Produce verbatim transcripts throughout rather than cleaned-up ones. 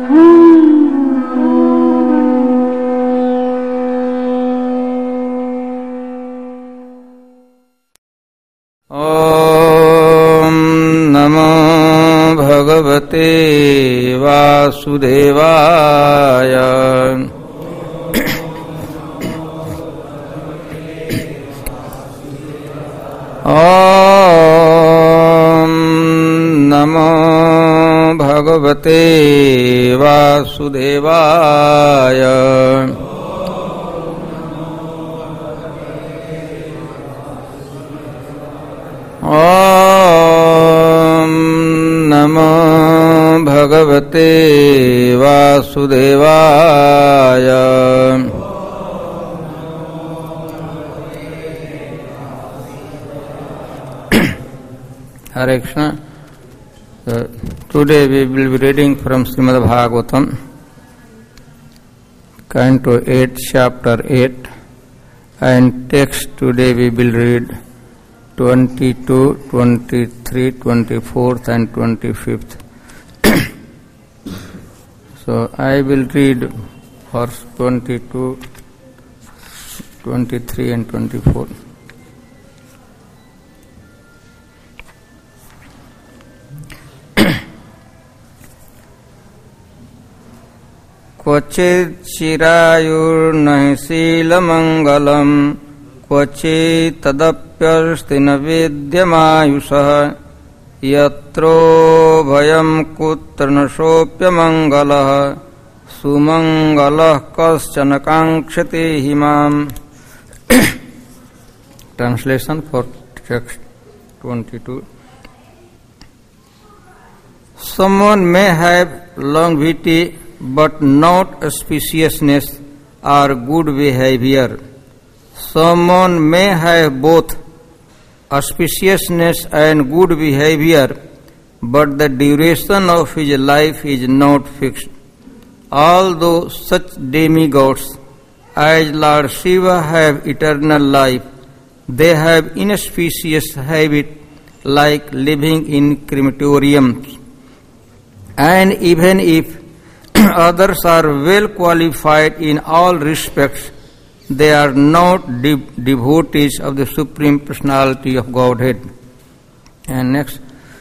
वासुदेवाय। ओम नमो भगवते वासुदेवाय। ओम नमो भगवते वासुदेवाय। Hare Krishna. Uh, today we will be reading from Srimad Bhagavatam, Canto eight, Chapter eight, and text today we will read twenty-two, twenty-three, twenty-fourth and twenty-fifth. So I will read verse twenty-two, twenty-three and twenty-four. क्वचित् चिरायुर्नहिशीलमङ्गलम् क्वचित् तदप्यस्ति न वेद्यमायुषः यत्रो भयं कुत्र न सोऽप्यमङ्गलः सुमङ्गलः कश्चन काङ्क्षते हि माम्. Translation for text twenty-two. Someone may have longevity but not auspiciousness or good behavior. Someone may have both auspiciousness and good behavior, but the duration of his life is not fixed. Although such demigods as Lord Shiva have eternal life, they have inauspicious habit like living in crematoriums. And even if others are well qualified in all respects, they are not de- devotees of the Supreme Personality of Godhead. And next,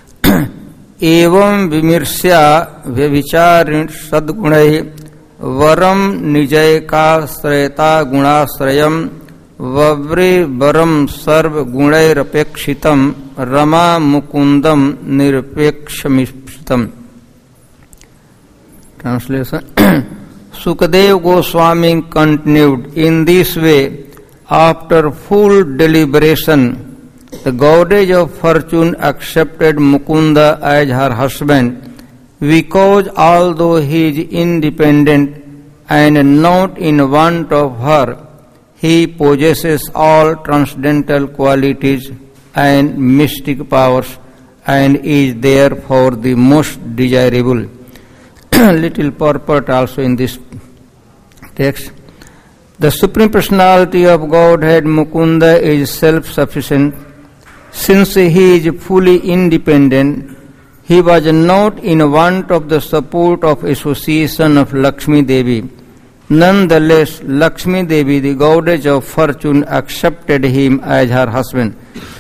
evam vimirsya vyavicharin sadgunai varam nijayka sreta gunasrayam vavri varam sarv gunairapekshitam rama mukundam nirpekshamishitam. Translation. Sukadev Goswami continued, in this way, after full deliberation, the goddess of fortune accepted Mukunda as her husband, because although he is independent and not in want of her, he possesses all transcendental qualities and mystic powers and is therefore the most desirable. Little purport also in this text. The Supreme Personality of Godhead Mukunda is self-sufficient. Since he is fully independent, he was not in want of the support of association of Lakshmi Devi. Nonetheless, Lakshmi Devi, the goddess of fortune, accepted him as her husband.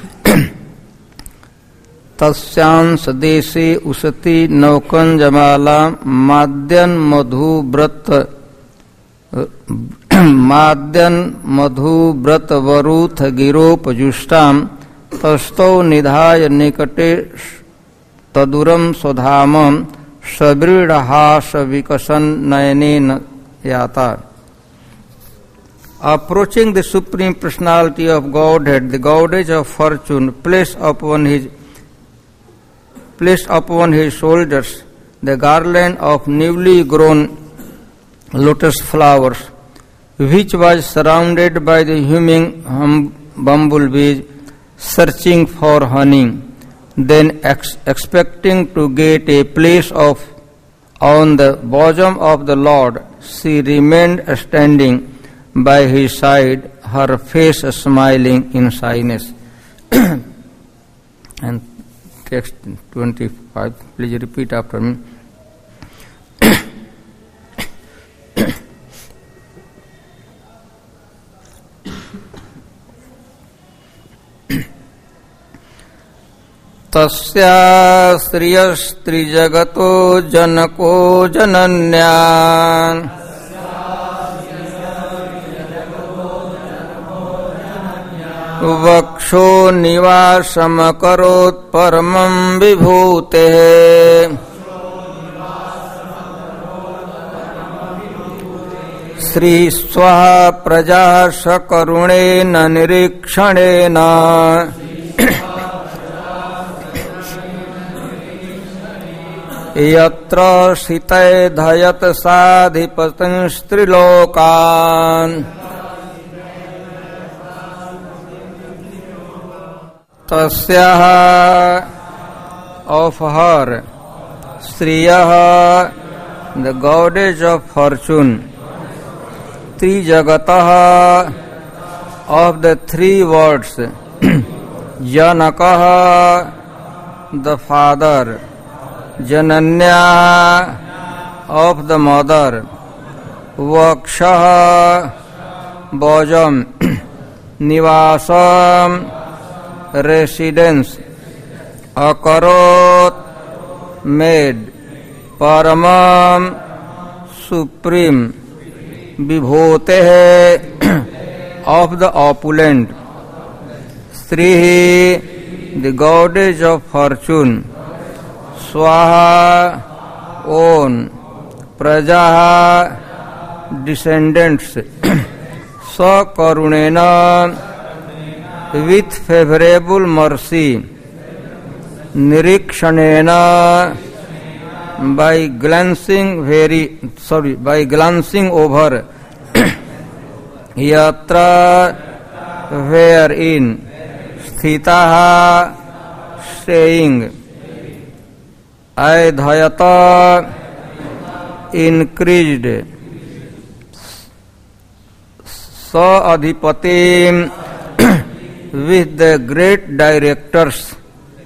तस्यांस देशे उसति नौकन जमाला माद्यन मधु व्रत माद्यन मधु व्रत वरूथ गिरोपजुष्टाम तस्थौ निधाय निकटे तदुरम स्वधाम सबृढ़हास विकसन नयनेन याता. Approaching the Supreme Personality of Godhead, the goddess of fortune placed upon his placed upon his shoulders the garland of newly grown lotus flowers, which was surrounded by the humming hum bumblebees searching for honey. Then, ex- expecting to get a place of on the bosom of the Lord, she remained standing by his side, her face smiling in shyness. And text twenty-five, please repeat after me. तस्या श्रियस्त्रिजगतो जनको जनन्या वक्षो निवासमकरोत् परमं विभूतेः श्रीस्वः प्रजा सकरुणेन निरीक्षणेन यत्र सितैधयत साधिपतिस्त्रिलोकान् तस्याः of her Sriyah, the goddess of fortune, Trijagatah, of the three words, Janakah, the father, Jananya, of the mother, Vakshah, bosom, Nivasam, residence, Akarot, made, Paramam, supreme, Vibhote, of the opulent, Srihi, the goddess of fortune, Swaha, own, Prajaha, descendants, Sakarunena, with favorable mercy, Nirikshanena, by glancing very sorry by glancing over, Yatra, wherein, Sthitaha, staying, Aidhayata, increased, Sa Adhipatim, with the great directors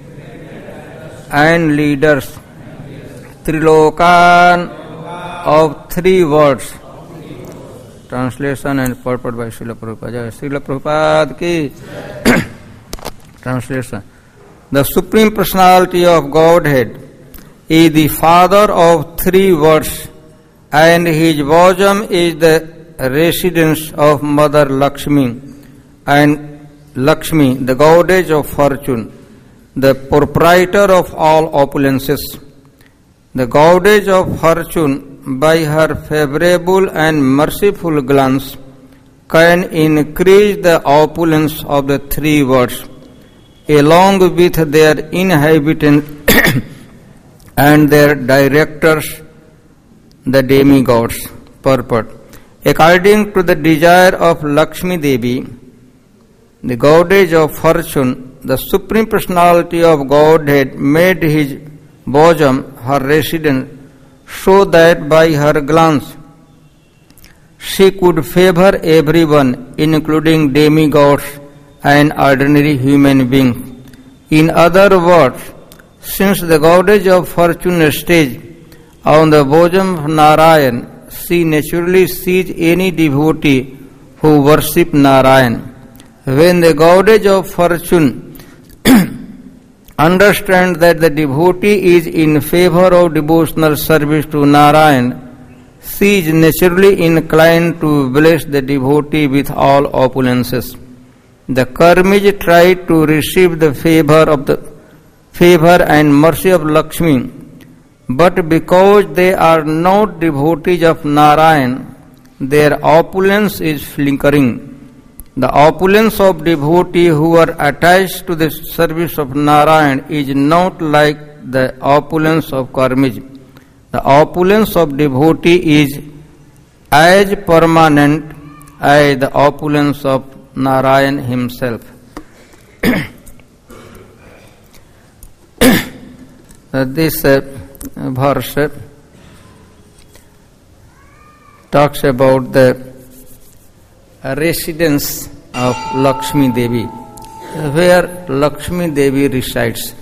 and leaders, Trilokan, of three words. Translation and purport by Srila Prabhupada. Srila Prabhupada ki translation. The Supreme Personality of Godhead is the father of three words, and his bosom is the residence of Mother Lakshmi, and Lakshmi, the goddess of fortune, the proprietor of all opulences. The goddess of fortune, by her favorable and merciful glance, can increase the opulence of the three worlds, along with their inhabitants and their directors, the demigods. Purport. According to the desire of Lakshmi Devi, the goddess of fortune, the Supreme Personality of Godhead made his bosom her residence, so that by her glance she could favor everyone, including demigods and ordinary human beings. In other words, since the goddess of fortune stays on the bosom of Narayan, she naturally sees any devotee who worships Narayan. When the goddess of fortune understands that the devotee is in favor of devotional service to Narayan, she is naturally inclined to bless the devotee with all opulences. The karmis try to receive the favor of the favor and mercy of Lakshmi, but because they are not devotees of Narayan, their opulence is flickering. The opulence of devotees who are attached to the service of Narayan is not like the opulence of karmis. The opulence of devotee is as permanent as the opulence of Narayan himself. This uh, verse uh, talks about the residence of Lakshmi Devi, where Lakshmi Devi resides.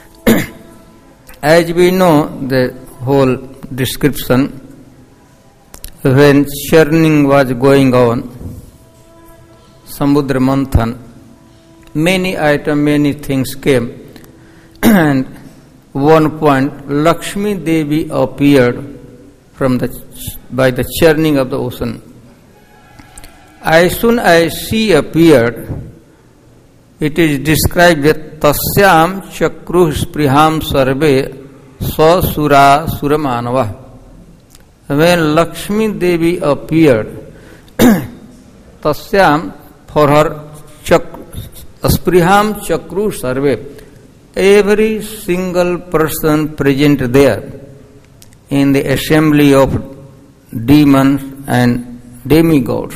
As we know the whole description, when churning was going on, Samudra Manthan, many items, many things came. and one point Lakshmi Devi appeared from the by the churning of the ocean. As soon as she appeared, it is described that Tasyam Chakruh Spriham Sarve Swasura Suramanava. When Lakshmi Devi appeared, Tasyam, for her chak, Spriham Chakru Sarve, every single person present there in the assembly of demons and demigods,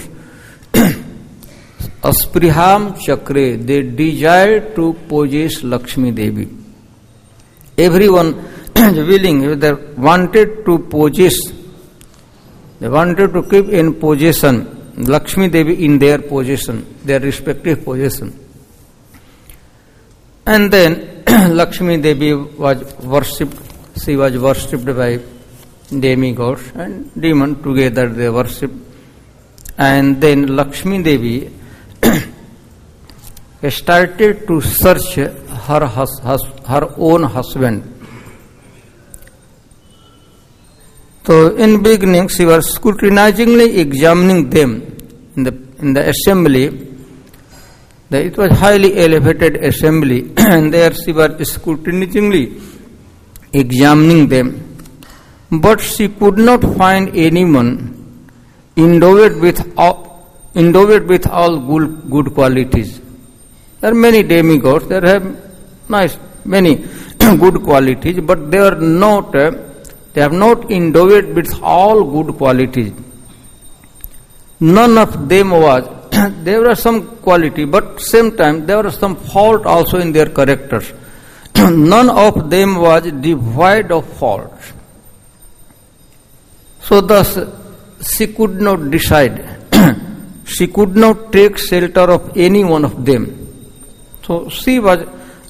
Aspriham Chakre, they desired to possess Lakshmi Devi. Everyone willing, they wanted to possess, they wanted to keep in possession Lakshmi Devi in their possession, their respective possession. And then Lakshmi Devi was worshipped, she was worshipped by demigods and demons together they worshipped. And then Lakshmi Devi started to search her, hus, hus, her own husband. So in beginning she was scrutinizingly examining them in the in the assembly. It was highly elevated assembly and there she was scrutinizingly examining them. But she could not find anyone endowed with all, endowed with all good, good qualities. There are many demigods, there have nice, many good qualities, but they are not, uh, they have not endowed with all good qualities. None of them was, there was some quality, but same time there was some fault also in their characters. None of them was devoid of faults. So thus she could not decide. She could not take shelter of any one of them. So she was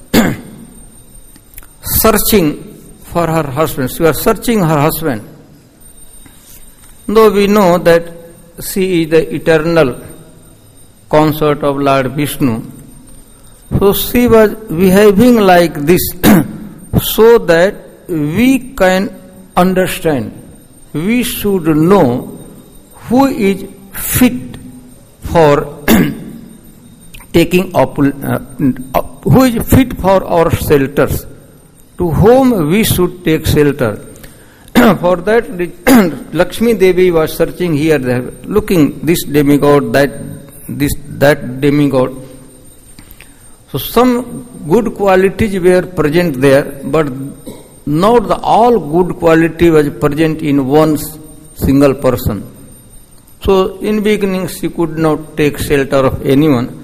searching for her husband. She was searching her husband. Though we know that she is the eternal consort of Lord Vishnu, so she was behaving like this so that we can understand, we should know who is fit for taking up, uh, who is fit for our shelters, to whom we should take shelter. For that, Lakshmi Devi was searching here, there, looking this demigod, that this that demigod. So some good qualities were present there, but not the all good quality was present in one single person. So in beginning she could not take shelter of anyone.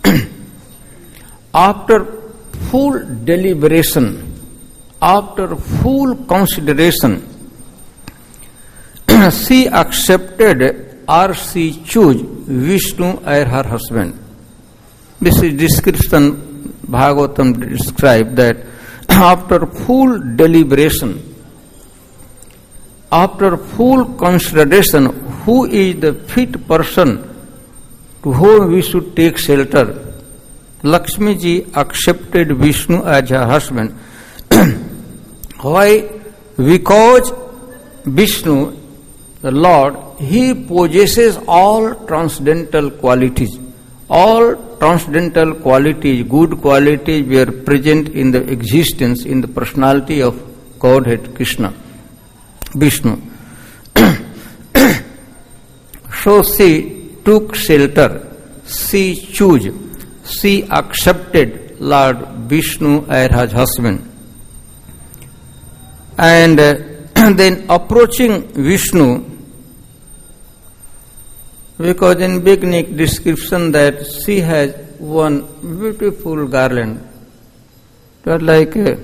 After full deliberation, after full consideration, she accepted or she chose Vishnu as her husband. This is description Bhagavatam described that after full deliberation, after full consideration, who is the fit person to whom we should take shelter, Lakshmi ji accepted Vishnu as her husband. Why? Because Vishnu, the Lord, he possesses all transcendental qualities. All transcendental qualities, good qualities were present in the existence, in the personality of Godhead Krishna, Vishnu. So she took shelter, she chose, she accepted Lord Vishnu as her husband. And uh, then approaching Vishnu, because in beginning description that she has one beautiful garland, it was like a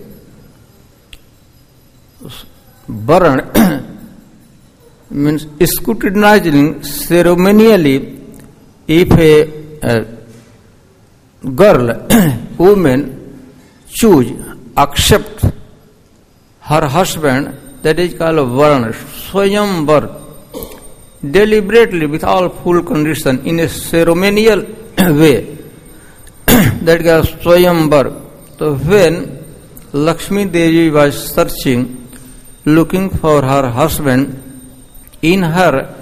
burn, means scrutinizing ceremonially if a, a girl, woman choose, accept her husband, that is called a varna, swayamvar, deliberately with all full condition in a ceremonial way, that is swayamvar. So when Lakshmi Devi was searching, looking for her husband. In her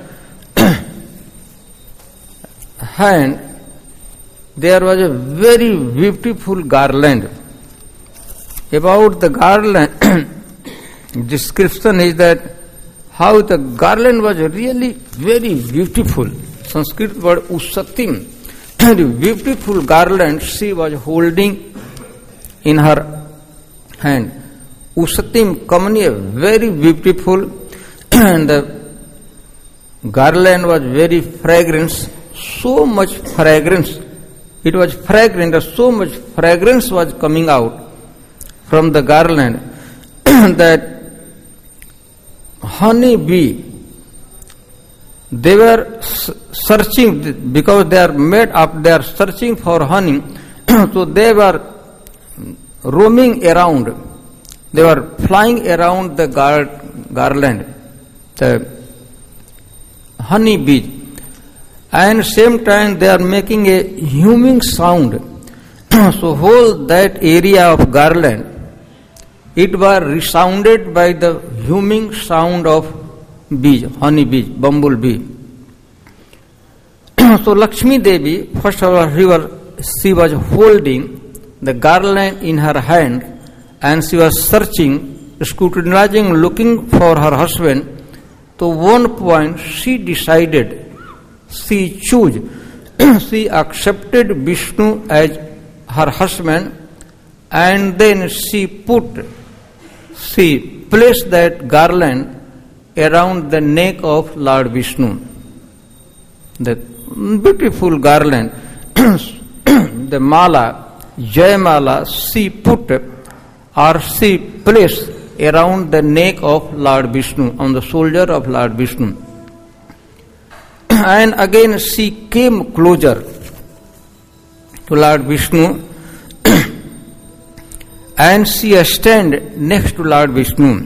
hand there was a very beautiful garland. About the garland, description is that how the garland was really very beautiful. Sanskrit word usatim, beautiful garland she was holding in her hand. Usatim kamaniya, very beautiful, and the garland was very fragrant, so much fragrance. It was fragrant, so much fragrance was coming out from the garland that honey bee, they were searching because they are made up, they are searching for honey. So they were roaming around, they were flying around the gar- garland, the honey bees, and same time they are making a humming sound. So whole that area of garland, it was resounded by the humming sound of bees, honey bees, bumblebee. So Lakshmi Devi, first of all, she was, she was holding the garland in her hand, and she was searching, scrutinizing, looking for her husband. To one point she decided, she chose, she accepted Vishnu as her husband, and then she put, she placed that garland around the neck of Lord Vishnu. The beautiful garland, the mala, Jayamala, she put or she placed around the neck of Lord Vishnu, on the shoulder of Lord Vishnu. And again she came closer to Lord Vishnu and she stand next to Lord Vishnu.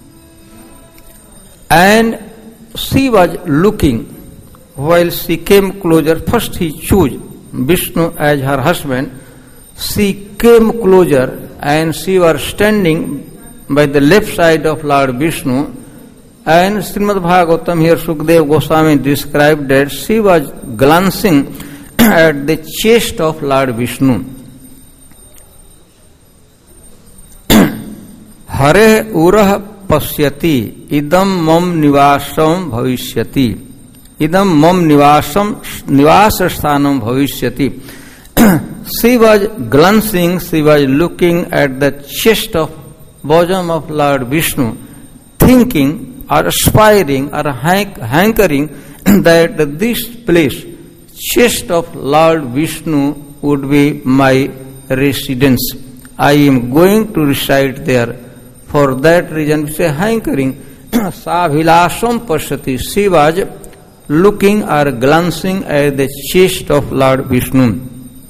And she was looking, while she came closer, first he chose Vishnu as her husband. She came closer and she was standing by the left side of Lord Vishnu, and Srimad Bhagavatam here Sukadeva Goswami described that she was glancing at the chest of Lord Vishnu. Hare urah pasyati idam mam nivasam bhavishyati. Idam mam nivasam nivasa sthanam bhavishyati. She was glancing, she was looking at the chest of bosom of Lord Vishnu, thinking or aspiring or hank- hankering that this place, chest of Lord Vishnu, would be my residence. I am going to reside there. For that reason, we say hankering, Sabhilasam Pasati. She was looking or glancing at the chest of Lord Vishnu.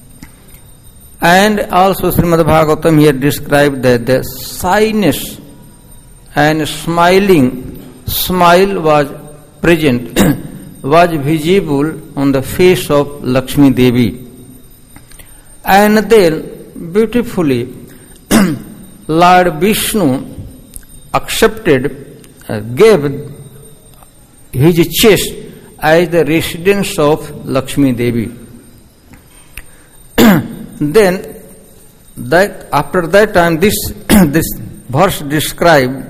And also Srimad Bhagavatam here described that the shyness and smiling smile was present, was visible on the face of Lakshmi Devi. And then beautifully Lord Vishnu accepted, uh, gave his chest as the residence of Lakshmi Devi. Then, that after that time, this this verse described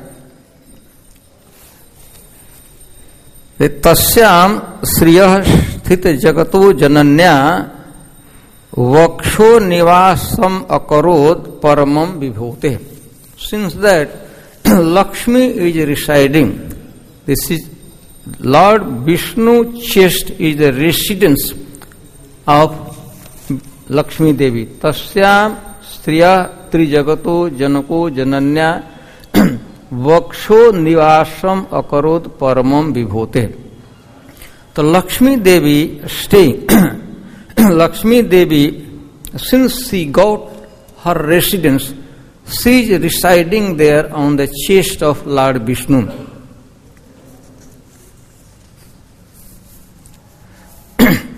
that tasyam sriyah sthita jagato jananya vaksho nivasam akarod paramam vibhote. Since that Lakshmi is residing, this is Lord Vishnu chest is the residence of Lakshmi Devi. Tasyam striya trijagato janako jananya vaksho nivasam akarod paramam vibhote. So Lakshmi Devi staying, Lakshmi Devi, since she got her residence, she is residing there on the chest of Lord Vishnu.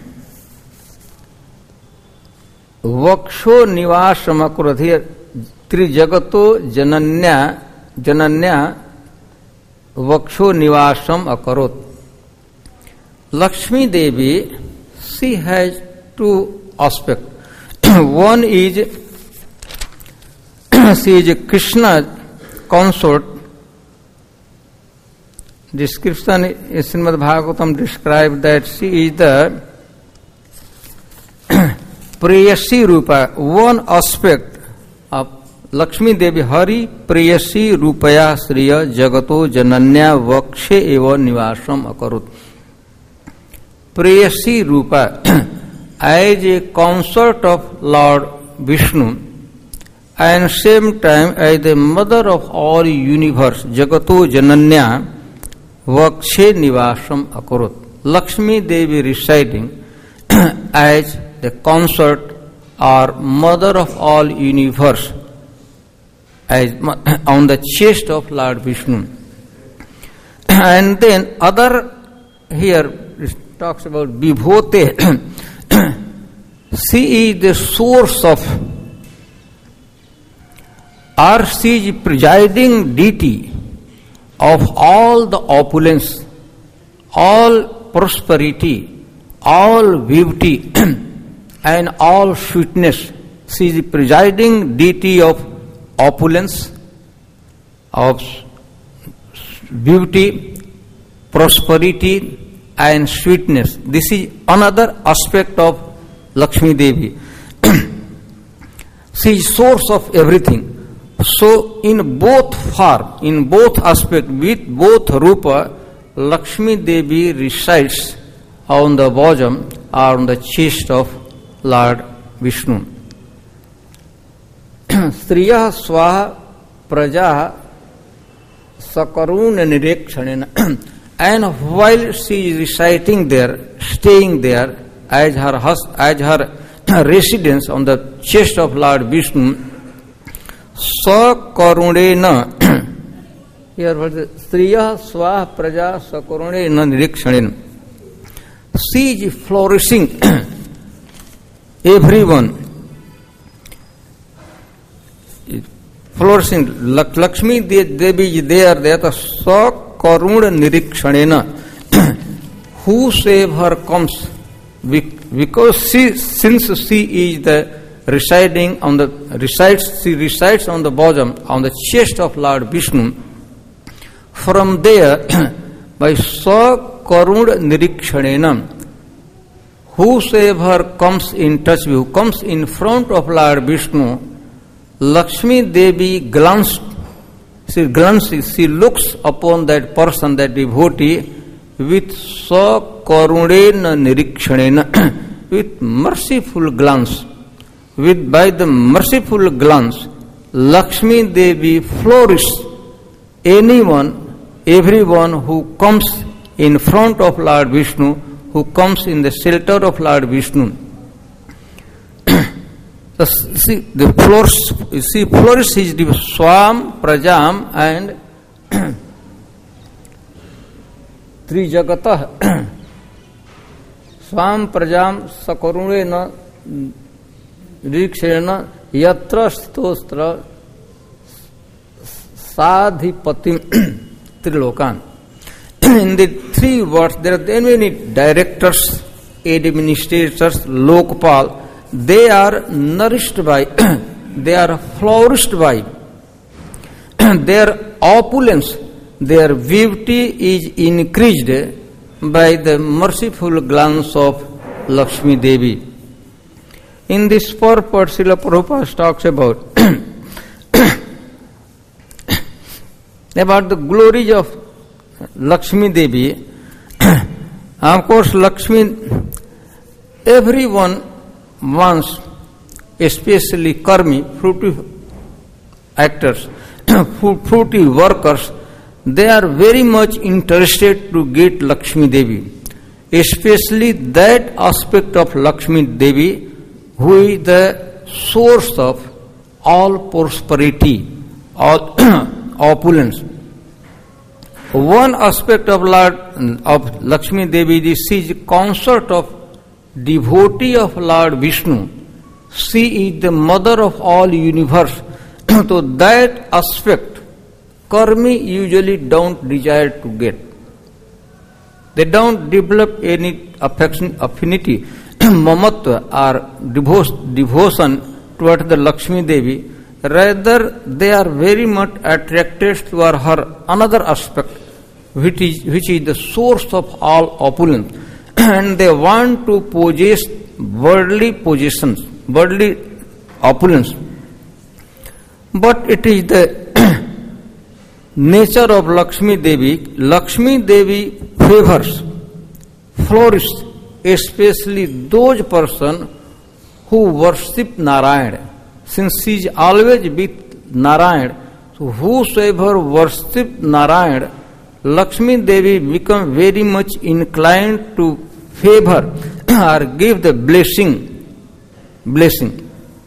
Vaksho nivasam akarod. Here त्रिजगतो जनन्या जनन्या वक्षो Nivasam अकरोत. Lakshmi Devi, she has two aspects. One is she is Krishna's consort. Description in Srimad Bhagavatam describes that she is the Preyasi Rupa. One aspect of Lakshmi Devi, Hari Preyasi Rupaya Sriya Jagato Jananya Vakshe Eva Nivasam Akarut. Preyasi Rupa, as a consort of Lord Vishnu, and same time as the mother of all universe, Jagato Jananya Vakshe Nivasam Akarut. Lakshmi Devi residing as the consort or mother of all universe, as on the chest of Lord Vishnu. And then other here talks about Vibhote. She is the source of, or she is presiding deity of all the opulence, all prosperity, all beauty and all sweetness. She is the presiding deity of opulence, of beauty, prosperity and sweetness. This is another aspect of Lakshmi Devi. She is source of everything. So in both form, in both aspects, with both Rupa, Lakshmi Devi resides on the bosom or on the chest of Lord Vishnu. Striya swaha praja sakaruna nirekshanena. And while she is reciting there, staying there as her hus- as her residence on the chest of Lord Vishnu, sakarunena. Here was the Striya swaha praja sakarunena nirekshanena. She is flourishing everyone. Flourishing. Lakshmi Devi is there, that sakaruna nirikshanena. Whosoever comes, because she, since she is the residing on the resides, she resides on the bosom, on the chest of Lord Vishnu. From there, by sakaruna nirikshanena, whosoever comes in touch with, who comes in front of Lord Vishnu, Lakshmi Devi glances, she glances, she looks upon that person, that devotee, with sakarunena nirikshanena, with merciful glance. With by the merciful glance, Lakshmi Devi flourishes anyone, everyone who comes in front of Lord Vishnu, who comes in the shelter of Lord Vishnu. See, the flourish, see, flourishes the Swam, Prajam and Trijagata. Swam, Prajam, Sakarunena, Rikshena, Yatra Stostra, Sadhipatim, Trilokan. In the three words, there are many directors, administrators, Lokpal. They are nourished by, they are flourished by their opulence, their beauty is increased by the merciful glance of Lakshmi Devi. In this purport, Srila Prabhupada talks about about the glories of Lakshmi Devi. Of course, Lakshmi, everyone wants, especially karmi, fruity actors, fruity workers, they are very much interested to get Lakshmi Devi, especially that aspect of Lakshmi Devi who is the source of all prosperity, all opulence. One aspect of Lord of Lakshmi Devi is she is consort of devotee of Lord Vishnu. She is the mother of all universe. So that aspect, karmi usually don't desire to get. They don't develop any affection, affinity, mamatva or devotion toward the Lakshmi Devi. Rather, they are very much attracted toward her another aspect, which is, which is the source of all opulence. And they want to possess worldly possessions, worldly opulence. But it is the nature of Lakshmi Devi. Lakshmi Devi favors, flourishes, especially those persons who worship Narayana. Since she is always with Narayana, so whosoever worship Narayana, Lakshmi Devi become very much inclined to favor or give the blessing. Blessing.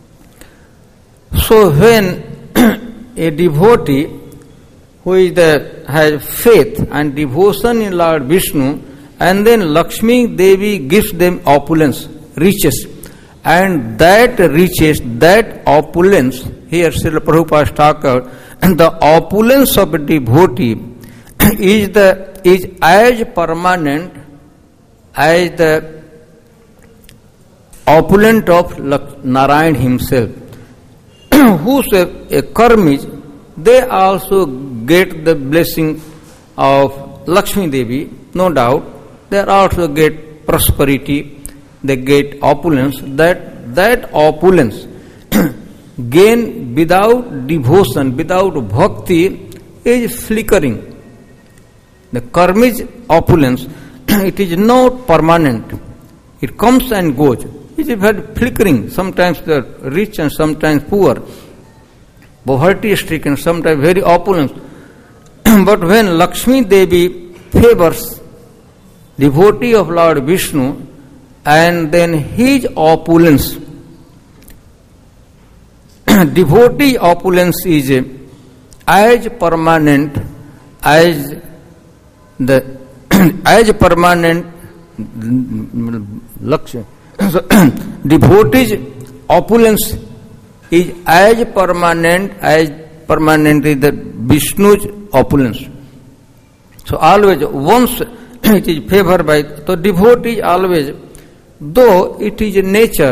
So when a devotee who is the, has faith and devotion in Lord Vishnu, and then Lakshmi Devi gives them opulence, riches, and that riches, that opulence, here Srila Prabhupada talked about, and the opulence of a devotee is the is as permanent as the opulence of Narayan himself. Whosoever a karmis, they also get the blessing of Lakshmi Devi, no doubt. They also get prosperity, they get opulence. That that opulence gain without devotion, without bhakti, is flickering. The karmic opulence, it is not permanent. It comes and goes. It is very flickering. Sometimes they are rich and sometimes poor. Poverty stricken, sometimes very opulent. But when Lakshmi Devi favors devotee of Lord Vishnu, and then his opulence, devotee opulence is as permanent as the as permanent Lakshmi. So, devotee's opulence is as permanent as permanent is the Vishnu's opulence. So always once it is favored by the devotee, always, though it is nature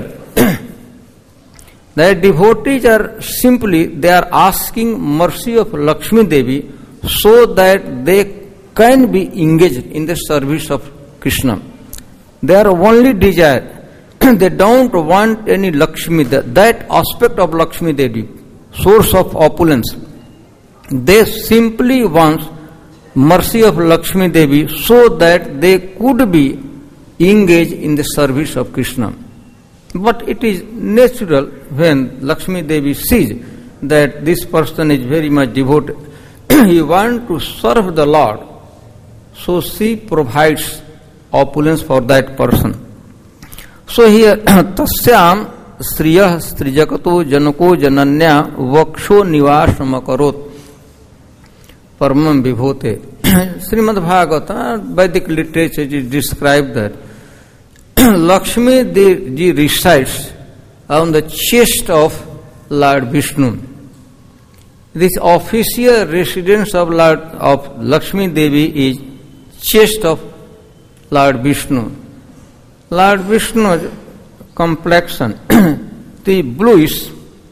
that devotees are simply they are asking mercy of Lakshmi Devi so that they can be engaged in the service of Krishna. Their only desire, they don't want any Lakshmi, that aspect of Lakshmi Devi, source of opulence. They simply want mercy of Lakshmi Devi so that they could be engaged in the service of Krishna. But it is natural when Lakshmi Devi sees that this person is very much devoted, he wants to serve the Lord, so she provides opulence for that person. So here, tasyam striyah strijakato janako jananya vaksho nivasamakarot paramam vibhote. Srimad Bhagavata, Vedic literature is described that Lakshmi Devi resides on the chest of Lord Vishnu. This official residence of Lord of Lakshmi Devi is chest of Lord Vishnu. Lord Vishnu's complexion, the bluish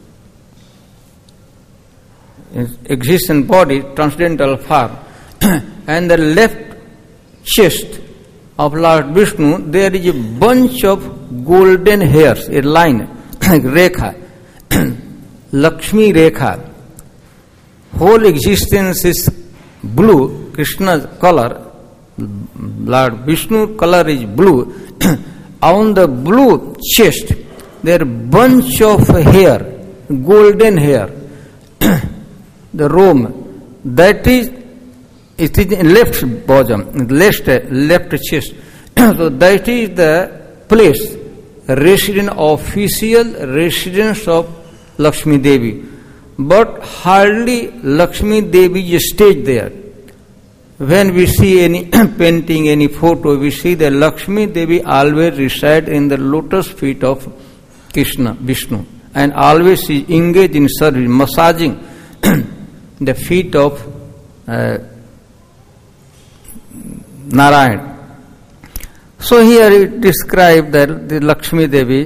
existent body, transcendental form, and the left chest of Lord Vishnu, there is a bunch of golden hairs, a line, like Rekha, Lakshmi Rekha. Whole existence is blue, Krishna's color, Lord Vishnu color is blue. On the blue chest, there are bunch of hair, golden hair. The robe, that is, it is in left bosom, left, left chest. So that is the place, residence, official residence of Lakshmi Devi. But hardly Lakshmi Devi stays there. When we see any painting, any photo, we see that Lakshmi Devi always resides in the lotus feet of Krishna, Vishnu. and always is engaged in service, massaging the feet of uh, Narayan. So here it described that the Lakshmi Devi,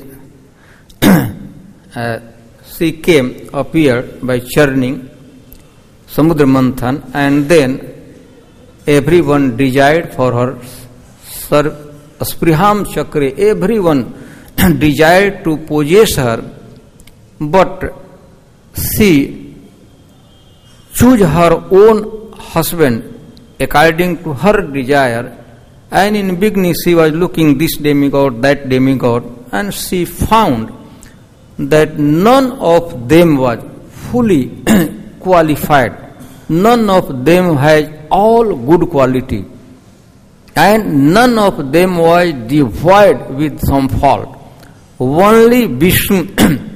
uh, she came, appeared by churning Samudra Manthan, and then everyone desired for her, Sir Spriham Chakre, everyone desired to possess her, but she chose her own husband according to her desire, and in beginning she was looking this demigod, that demigod, and she found that none of them was fully qualified, none of them has all good quality, and none of them was devoid with some fault. Only Vishnu,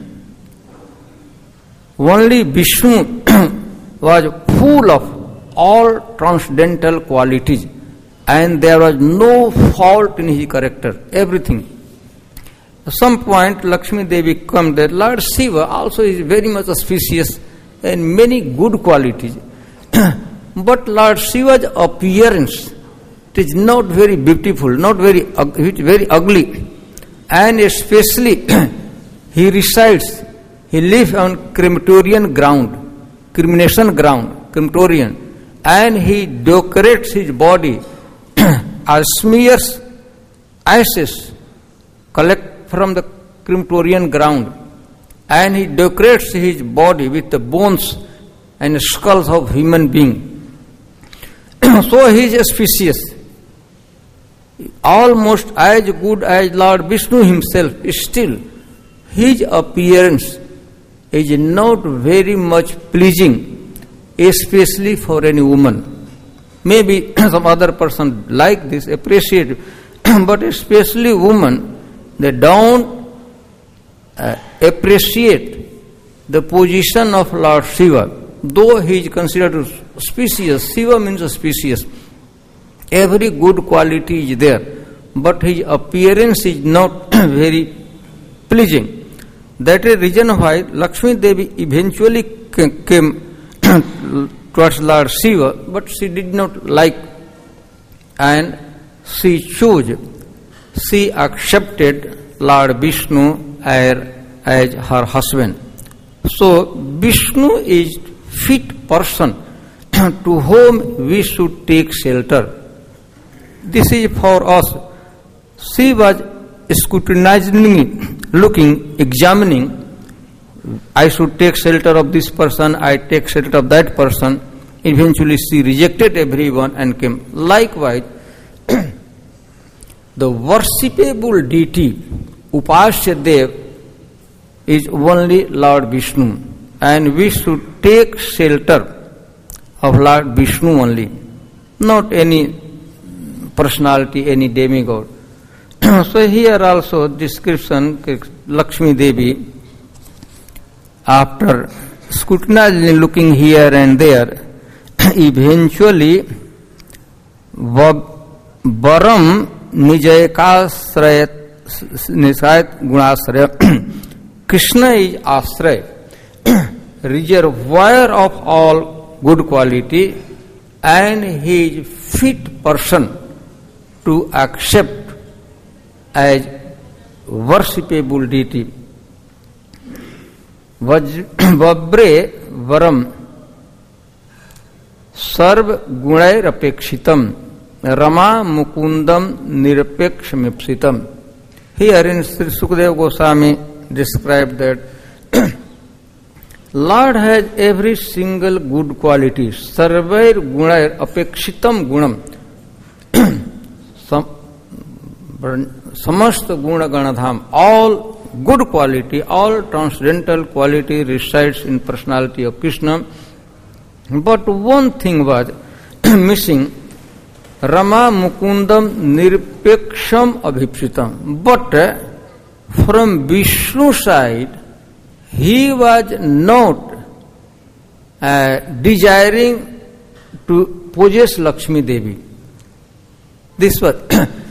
only Vishnu was full of all transcendental qualities, and there was no fault in his character, everything. At some point, Lakshmi Devi comes that Lord Shiva also is very much auspicious and many good qualities. But Lord Shiva's appearance, it is not very beautiful, not very, it is very ugly. And especially, he resides, he lives on crematorian ground, cremation ground, crematorian, and he decorates his body, as smears ashes, collect from the crematorian ground, and he decorates his body with the bones and skulls of human being. So he is auspicious, almost as good as Lord Vishnu himself. Still, his appearance is not very much pleasing, especially for any woman. Maybe some other person like this, appreciate it, but especially women, they don't uh, appreciate the position of Lord Shiva. Though he is considered auspicious, Shiva means auspicious. Every good quality is there, but his appearance is not very pleasing. That is the reason why Lakshmi Devi eventually came towards Lord Shiva, but she did not like, and she chose, she accepted Lord Vishnu as her husband. So Vishnu is fit person to whom we should take shelter. This is for us. She was scrutinizing, looking, examining. I should take shelter of this person, I take shelter of that person. Eventually she rejected everyone and came. Likewise, the worshipable deity, Upasya Dev, is only Lord Vishnu, and we should take shelter of Lord Vishnu only, not any personality, any demigod. So here also description, Lakshmi Devi, after scrutinizing, looking here and there, eventually Varam Nijayakasrayat Nisayat Gunasraya. Krishna is Asraya, reservoir of all good quality, and he is fit person to accept as worshipable deity. Vabre Varam Sarv Gunair Apekshitam Rama Mukundam Nirapekshmipsitam. Here in Sri Sukadeva Goswami described that Lord has every single good quality. Sarvair Gunair Apekshitam Gunam. Samasta Guna Ganadham. All good quality, all transcendental quality resides in personality of Krishna. But one thing was missing. Rama Mukundam Nirpeksham Abhipsitam. But from Vishnu side, he was not uh, desiring to possess Lakshmi Devi. This was,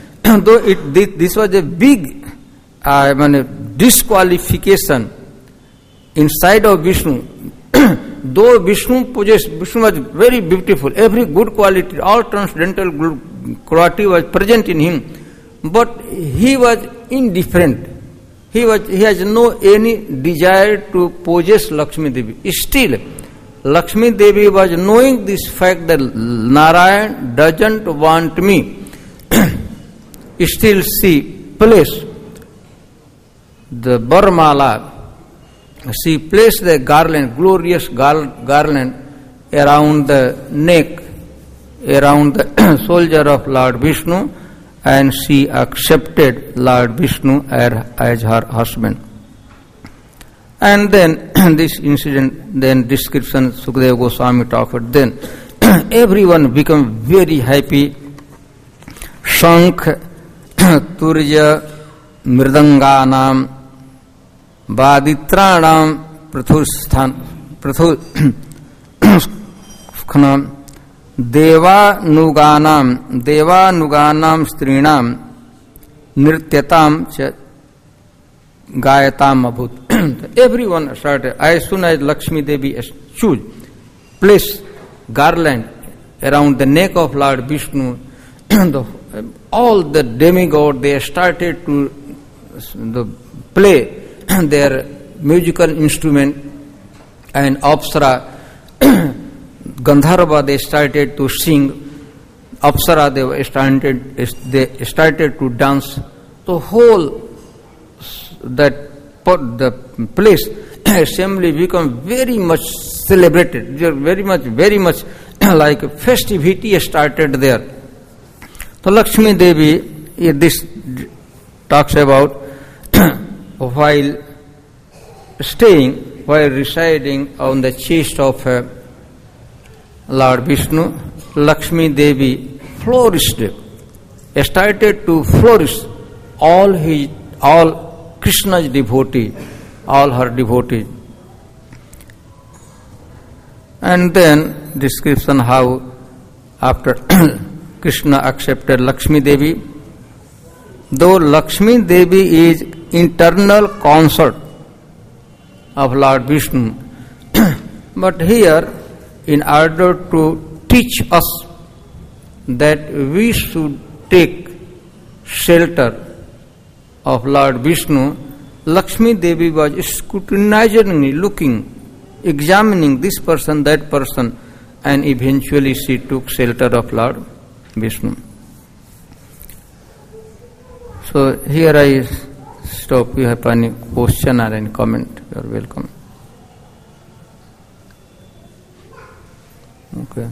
though it this was a big uh, disqualification inside of Vishnu, though Vishnu possessed, Vishnu was very beautiful, every good quality, all transcendental good quality was present in him, but he was indifferent. He was, he has no any desire to possess Lakshmi Devi. Still, Lakshmi Devi was knowing this fact that Narayan doesn't want me. Still she placed the Barmala, she placed the garland, glorious gar- garland around the neck, around the soldier of Lord Vishnu, and she accepted Lord Vishnu as her husband. And then this incident, then description Sukadeva Goswami talked, then everyone became very happy. Shankh, Turja, Mridanganam, Baditranam, Prathusthan, Prathusthanam, Deva Nuganam, Deva Nuganam Strinam, Nrityatam cha Gayatam Abhut. Everyone started, as soon as Lakshmi Devi chose, placed garland around the neck of Lord Vishnu, the, all the demigods, they started to the, play their musical instrument, and Apsara, Gandharva, they started to sing. Apsara, they started, they started to dance. The whole that the place assembly become very much celebrated. Very much, very much like festivity started there. So Lakshmi Devi, this talks about while staying, while residing on the chest of uh, Lord Vishnu, Lakshmi Devi flourished, started to flourish. All his, all Krishna's devotee, all her devotees. And then description how after Krishna accepted Lakshmi Devi, though Lakshmi Devi is internal consort of Lord Vishnu, but here, in order to teach us that we should take shelter of Lord Vishnu, Lakshmi Devi was scrutinizingly looking, examining this person, that person, and eventually she took shelter of Lord Vishnu. So here I stop. You have any question or any comment? You are welcome. Okay.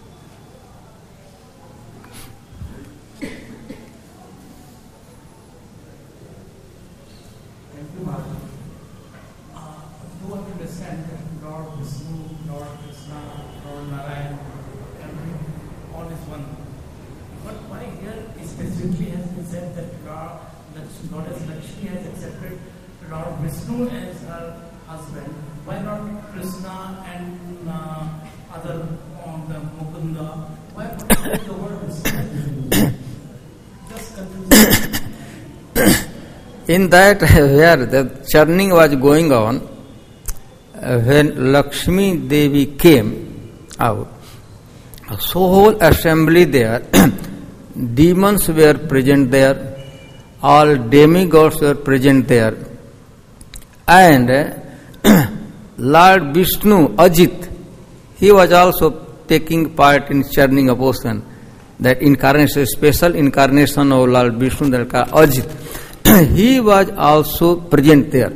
Thank you, Maharaj. Uh, do understand that Lord Vishnu, Lord Krishna, Lord Narayan, every, all is one. But why here specifically has been said that Lord, that Goddess Lakshmi has accepted Lord Vishnu as her husband? Why not Krishna and uh, other on the Mukunda? Why put the word Vishnu? Just confusing. In that, where the churning was going on, uh, when Lakshmi Devi came out, so whole assembly there, demons were present there, all demigods were present there, and uh, Lord Vishnu, Ajit, he was also taking part in churning of ocean. That incarnation, special incarnation of Lord Vishnu, that Ajit, he was also present there.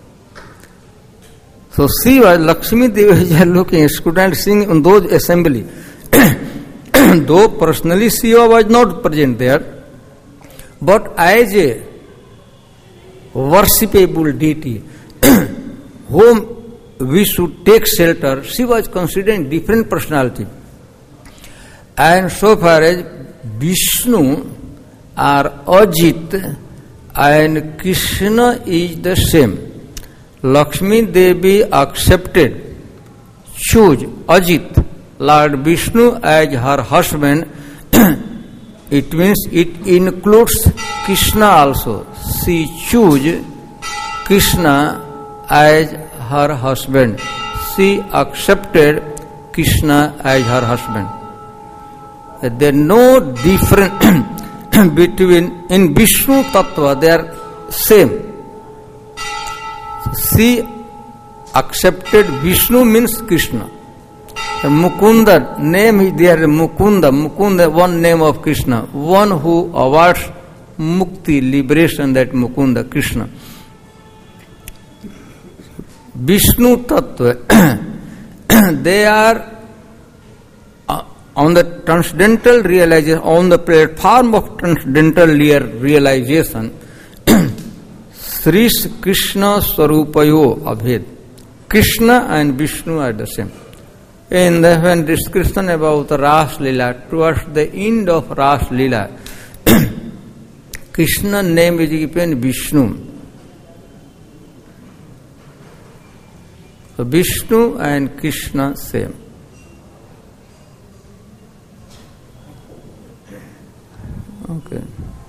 So she was, Lakshmi Devi was looking, student seeing in those assembly. Though personally she was not present there, but as a worshipable deity, whom we should take shelter, she was considered different personality. And so far as Vishnu or Ajit and Krishna is the same, Lakshmi Devi accepted, chose Ajit, Lord Vishnu as her husband. It means it includes Krishna also. She chose Krishna as her husband. She accepted Krishna as her husband. There is no difference between, in Vishnu Tattva, they are same. She accepted Vishnu means Krishna. Mukunda, name is there, Mukunda, Mukunda, one name of Krishna, one who awards mukti, liberation, that Mukunda, Krishna. Vishnu Tattva, they are uh, on the transcendental realization, on the platform of transcendental realization, Sri Krishna Swarupayo Abhed. Krishna and Vishnu are the same. In the when discussion about Ras Lila, towards the end of Ras Lila, Krishna name is given Vishnu. So Vishnu and Krishna same. Okay.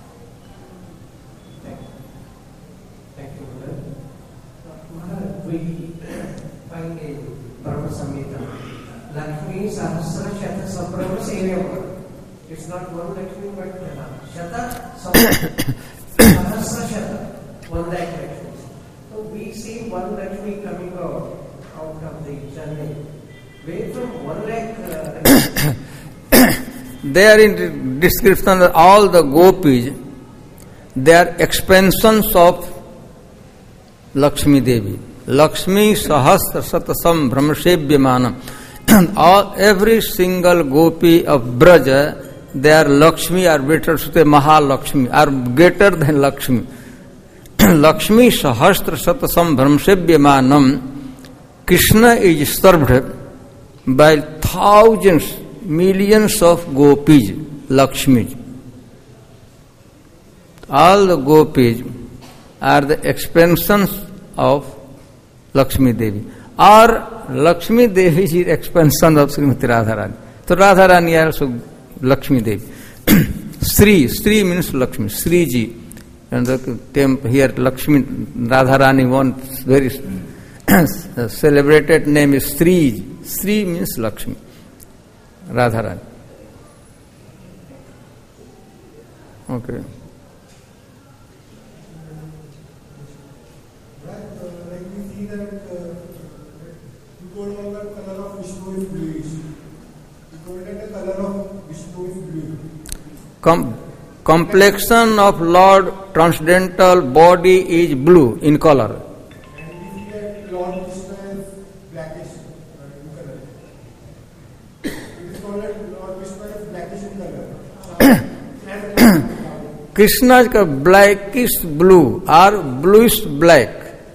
Thank you, Maharaj. Maharaj, we find in Brahma Samhita, Lakshmi Sahasra Shata Sabrahma Sevyam. It's not one Lakshmi, but Shata Sahasra Shata, one lakh Lakshmi. So we see one Lakshmi coming out out of the journey. Where from one lakh uh, There in description of all the gopis, they are expansions of Lakshmi Devi. Lakshmi Sahasra Satasam Brahmasebhyamanam. All every single gopi of Braja, they are Lakshmi or better to say Mahalakshmi, are greater than Lakshmi. Lakshmi Sahasra Satasam Brahmasebhyamanam. Krishna is served by thousands, millions of gopis, Lakshmi. All the gopis are the expansions of Lakshmi Devi. Or Lakshmi Devi is expansion of Srimati Radharani. So Radharani is also Lakshmi Devi. Sri, Sri means Lakshmi, Sri Ji. And the temple here Lakshmi Radharani, one very celebrated name is Sri. Sri means Lakshmi. Radharani. Okay. Like we see that you told about the color of Vishnu is bluish. You told that the color of Vishnu is blue. Com- complexion of Lord transcendental body is blue in color. And we see that Lord Krishna is blackish in color. It is called that Lord Krishna is blackish in color. Krishna is blackish blue or bluish black.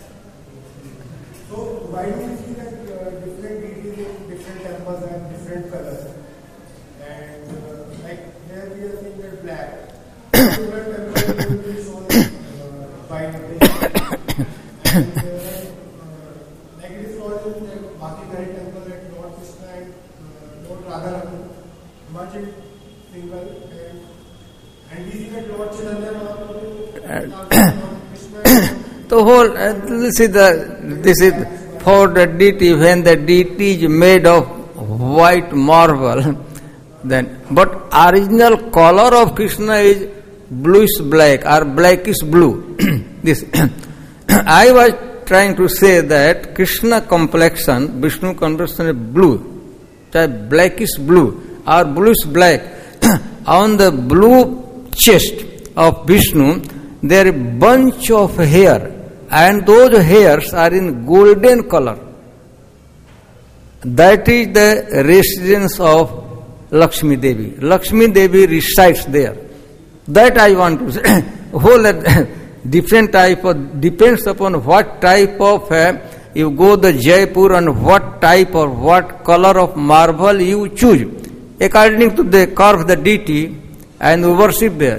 So why do we see that uh, different deities in different temples have different colors? And uh, like here we are seeing that black. Different temples will be shown uh, white. And uh, uh, like it is called in the Bhakti-Dhari temple that Lord Krishna and uh, Lord Radharani much in single. And, and we see that Lord Chaitanya Mahaprabhu and Lord Krishna. The whole uh, this is the this is for the deity when the deity is made of white marble. Then, but original color of Krishna is bluish black or blackish blue. This I was trying to say that Krishna complexion, Vishnu complexion is blue, blackish blue or bluish black. On the blue chest of Vishnu, there is a bunch of hair, and those hairs are in golden color. That is the residence of Lakshmi Devi. Lakshmi Devi resides there. That I want to say. Whole different type of, depends upon what type of, uh, you go to Jaipur and what type or what color of marble you choose. According to the curve of the deity, and we worship there.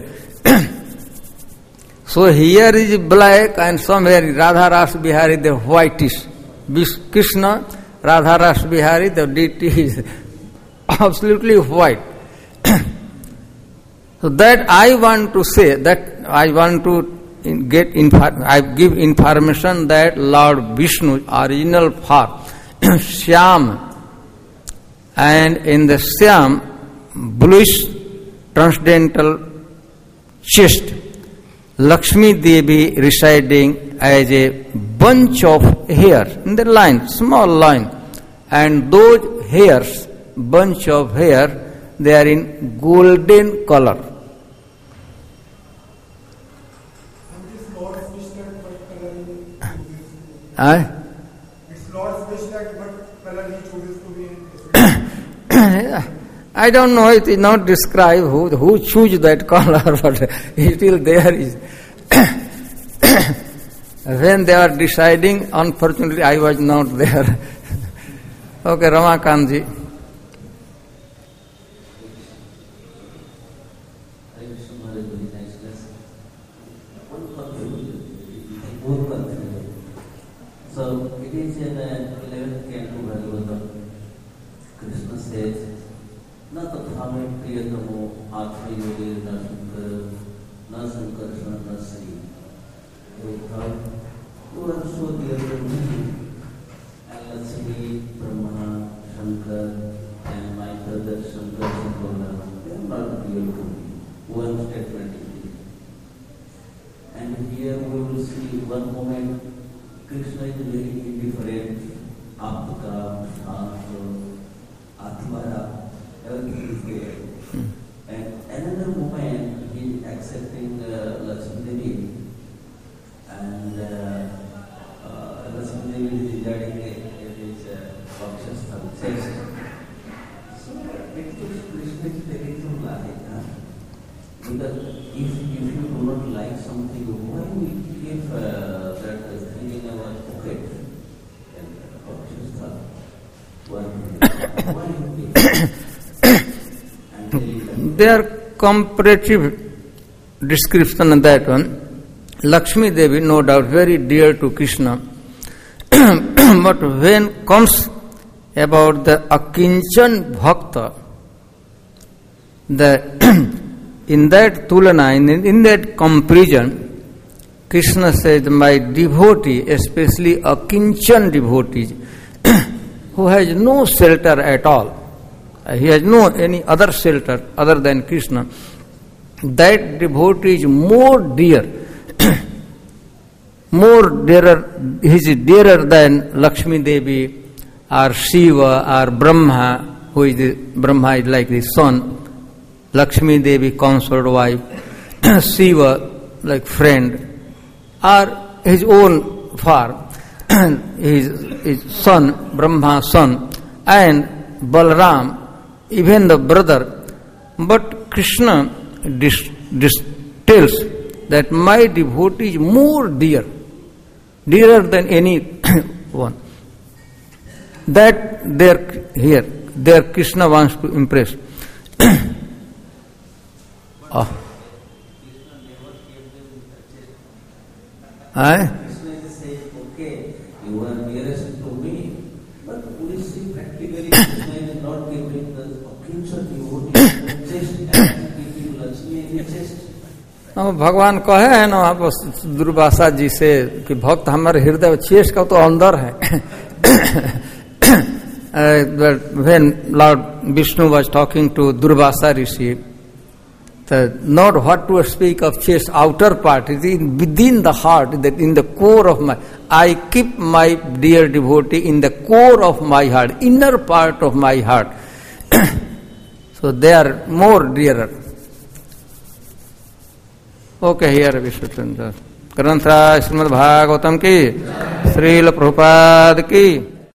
So here is black and somewhere Radha Ras Bihari, the whitish. Krishna, Radha Ras Bihari, the deity is absolutely white. So that I want to say, that I want to get infor- I give information that Lord Vishnu, original form, Shyam, and in the Shyam, bluish transcendental chest, Lakshmi Devi residing as a bunch of hair in the line, small line, and those hairs, bunch of hair, they are in golden color. And this Lord wish that what color he chooses to Eh? This Lord wish that what color he chooses to be in. I don't know, it is not described who who choose that color, but still there is. When they are deciding, unfortunately I was not there. Okay, Ramakantji. So it is in the eleventh canto Bhagavatam. Krishna says, "Na tathame priyatamo atmayoge na shankara, na sankarsana na sri." You are so dear to me, and Lakshmi, Brahma, Shankar, and my brother Shankar Shankara, they are not dear to me. One statement is it. And here we will see one moment Krishna is very indifferent, apka, shanta, atmara, everything is there. Hmm. And another moment he is accepting uh, Lakshmi Devi, and uh, uh, Lakshmi Devi is residing in his Vakshasthal chest. So it is Krishna is very true like huh? Because if, if you do not like something, why we give uh, that thing in our pocket? And Vakshasthal, why you give? Their comparative description on that one, Lakshmi Devi, no doubt, very dear to Krishna. But when comes about the Akinchan Bhakta, the in that tulana, in, in that comparison, Krishna says, my devotee, especially Akinchan devotees, who has no shelter at all, he has no any other shelter other than Krishna, that devotee is more dear, more dearer, he is dearer than Lakshmi Devi or Shiva or Brahma, who is the, Brahma is like the son, Lakshmi Devi consort wife, Shiva like friend, or his own farm, his, his son, Brahma son, and Balaram, even the brother. But Krishna dis, dis, tells that my devotee is more dear, dearer than any one. That there here, there Krishna wants to impress. Oh. Eh? Krishna is saying, okay, you are nearest to me, but we see practically Krishna is not giving the Akinchan devotee chest and giving Lakshmi in the chest. भगवान कहे है ना वहाँ पर दुर्वासा जी से कि भक्त हमारे हृदय चेस्ट का तो अंदर है. When Lord Vishnu was talking to Durvasa Rishi, the, not what to speak of chest outer part, it is within the heart, that in the core of my, I keep my dear devotee in the core of my heart, inner part of my heart. So they are more dearer. Okay, here we should end. Grantha Srimad Bhagavatam ki, Srila Prabhupada ki.